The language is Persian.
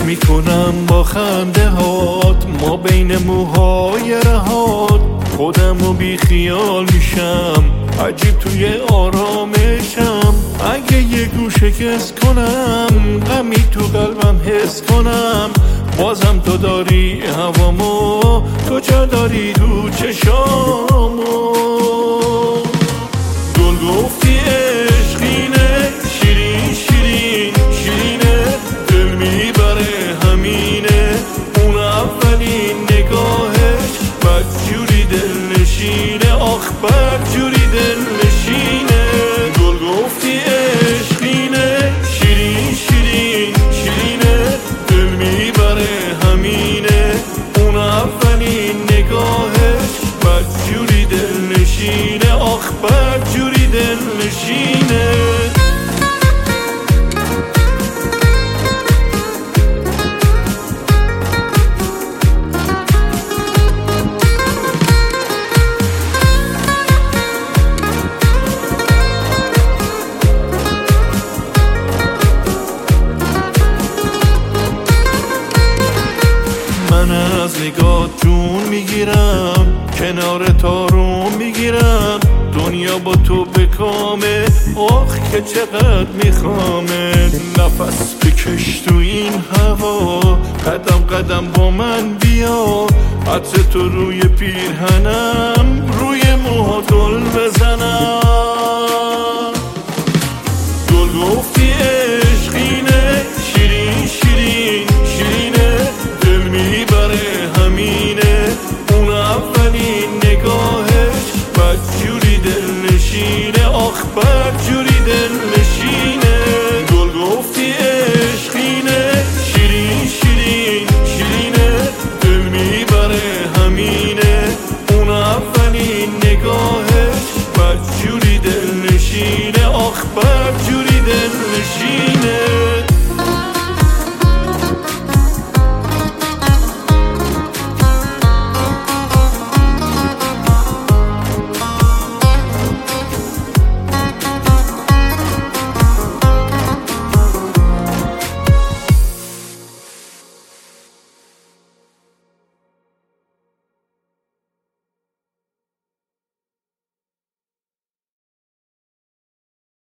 میکنم با خنده هات، ما بین موهای رهات خودمو بی خیال میشم، عجیب توی آرامشم. اگه یه گوشه کس کنم غمی تو قلبم حس کنم، بازم تو داری هوامو، تو جا داری تو چشامو. گل گفتی عشقینه، شیرین شیرین شیرینه، دل میبره همینه، اون اولین نگاهش بدجوری دل نشینه، آخ بدجوری دل نشینه. گل گفتی عشقینه، شیرین شیرین شیرینه، دل میبره همینه، اون اولین نگاهش بدجوری دل نشینه، آخ بدجوری دل نشینه. من از نگاه جون میگیرم، کنار تارون میگیرم، دنیا با تو بکامه، آخ که چقدر میخوامه. نفس بکش تو این هوا، قدم قدم با من بیا، عطر تو روی پیرهنم، روی موها گل بزنم. گل گفتی عشقینه، شیرین شیرین شیرینه، دل میبره همینه، اون اولین نگاهش بدجوری دل نشینه، آخ بدجوری دل نشینه.